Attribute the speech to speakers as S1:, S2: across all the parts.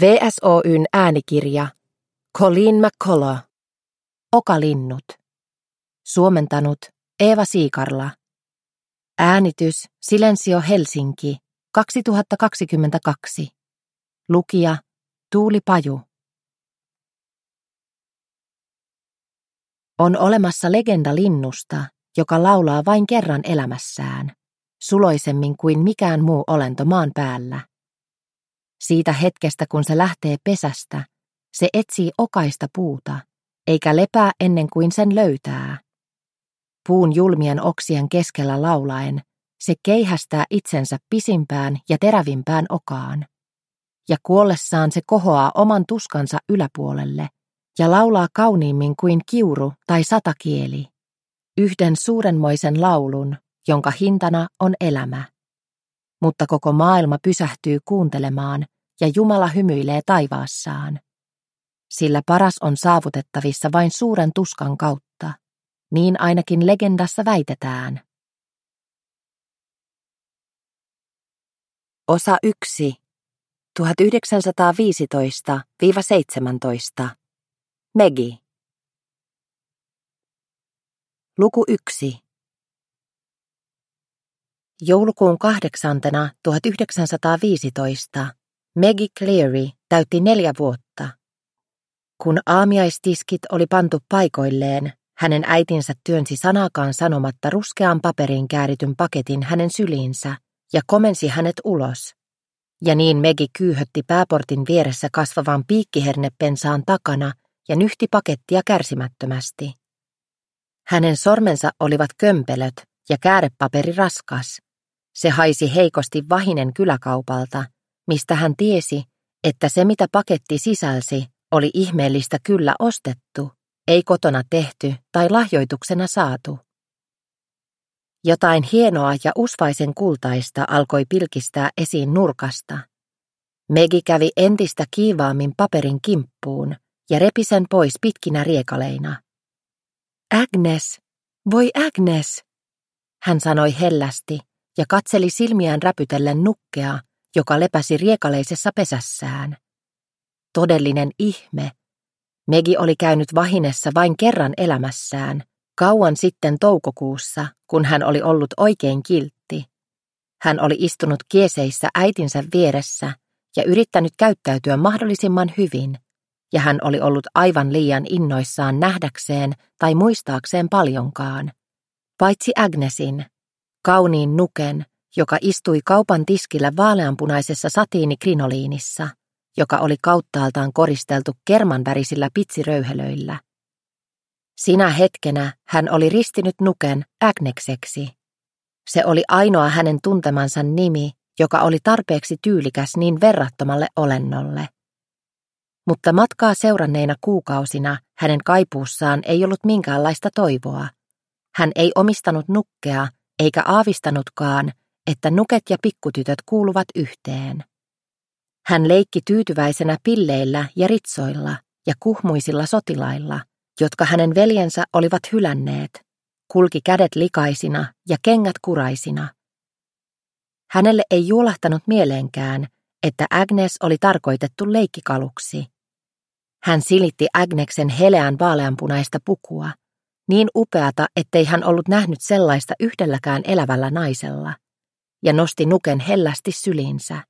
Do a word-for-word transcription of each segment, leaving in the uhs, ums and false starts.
S1: V S O Y:n äänikirja Colleen McCullough. Okalinnut. Suomentanut Eeva Siikarla. Äänitys Silensio Helsinki kaksituhattakaksikymmentäkaksi. Lukija Tuuli Paju. On olemassa legenda linnusta, joka laulaa vain kerran elämässään, suloisemmin kuin mikään muu olento maan päällä. Siitä hetkestä, kun se lähtee pesästä, se etsii okaista puuta, eikä lepää ennen kuin sen löytää. Puun julmien oksien keskellä laulaen, se keihästää itsensä pisimpään ja terävimpään okaan. Ja kuollessaan se kohoaa oman tuskansa yläpuolelle ja laulaa kauniimmin kuin kiuru tai satakieli. Yhden suurenmoisen laulun, jonka hintana on elämä. Mutta koko maailma pysähtyy kuuntelemaan ja Jumala hymyilee taivaassaan. Sillä paras on saavutettavissa vain suuren tuskan kautta. Niin ainakin legendassa väitetään. Osa yksi. tuhatyhdeksänsataaviisitoista seitsemäntoista. Maggie. Luku yksi. Joulukuun kahdeksantena tuhatyhdeksänsataaviisitoista Maggie Cleary täytti neljä vuotta. Kun aamiaistiskit oli pantu paikoilleen, hänen äitinsä työnsi sanaakaan sanomatta ruskeaan paperiin käärityn paketin hänen syliinsä ja komensi hänet ulos. Ja niin Maggie kyyhötti pääportin vieressä kasvavan piikkihernepensaan takana ja nyhti pakettia kärsimättömästi. Hänen sormensa olivat kömpelöt ja käärepaperi raskas. Se haisi heikosti Vahinen kyläkaupalta, mistä hän tiesi, että se mitä paketti sisälsi oli ihmeellistä kyllä ostettu, ei kotona tehty tai lahjoituksena saatu. Jotain hienoa ja usvaisen kultaista alkoi pilkistää esiin nurkasta. Maggie kävi entistä kiivaammin paperin kimppuun ja repi sen pois pitkinä riekaleina. Agnes, voi Agnes, hän sanoi hellästi ja katseli silmiään räpytellen nukkea, joka lepäsi riekaleisessa pesässään. Todellinen ihme. Maggie oli käynyt Vahinessa vain kerran elämässään, kauan sitten toukokuussa, kun hän oli ollut oikein kiltti. Hän oli istunut kieseissä äitinsä vieressä ja yrittänyt käyttäytyä mahdollisimman hyvin, ja hän oli ollut aivan liian innoissaan nähdäkseen tai muistaakseen paljonkaan. Paitsi Agnesin, kauniin nuken, joka istui kaupan tiskillä vaaleanpunaisessa satiinikrinoliinissa, joka oli kauttaaltaan koristeltu kermanvärisillä pitsiröyhelöillä. Sinä hetkenä hän oli ristinyt nuken Agnekseksi. Se oli ainoa hänen tuntemansa nimi, joka oli tarpeeksi tyylikäs niin verrattomalle olennolle. Mutta matkaa seuranneina kuukausina hänen kaipuussaan ei ollut minkäänlaista toivoa. Hän ei omistanut nukkea eikä aavistanutkaan, että nuket ja pikkutytöt kuuluvat yhteen. Hän leikki tyytyväisenä pilleillä ja ritsoilla ja kuhmuisilla sotilailla, jotka hänen veljensä olivat hylänneet, kulki kädet likaisina ja kengät kuraisina. Hänelle ei juolahtanut mieleenkään, että Agnes oli tarkoitettu leikkikaluksi. Hän silitti Agneksen heleän vaaleanpunaista pukua, niin upeata, ettei hän ollut nähnyt sellaista yhdelläkään elävällä naisella, ja nosti nuken hellästi syliinsä.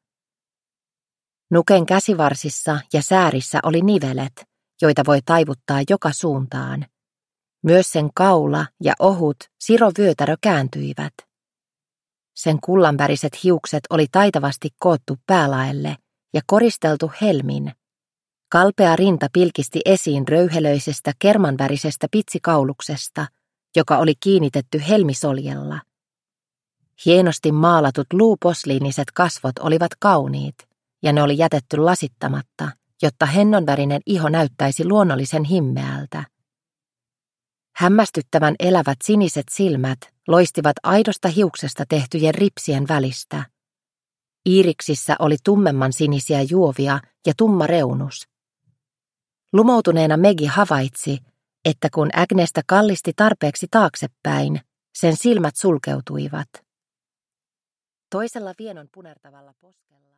S1: Nuken käsivarsissa ja säärissä oli nivelet, joita voi taivuttaa joka suuntaan. Myös sen kaula ja ohut sirovyötärö kääntyivät. Sen kullanväriset hiukset oli taitavasti koottu päälaelle ja koristeltu helmin. Kalpea rinta pilkisti esiin röyhelöisestä kermanvärisestä pitsikauluksesta, joka oli kiinnitetty helmisoljella. Hienosti maalatut luuposliiniset kasvot olivat kauniit, ja ne oli jätetty lasittamatta, jotta hennonvärinen iho näyttäisi luonnollisen himmeältä. Hämmästyttävän elävät siniset silmät loistivat aidosta hiuksesta tehtyjen ripsien välistä. Iiriksissä oli tummemman sinisiä juovia ja tumma reunus. Lumoutuneena Maggie havaitsi, että kun Agnesta kallisti tarpeeksi taaksepäin, sen silmät sulkeutuivat. Toisella vienon punertavalla poskella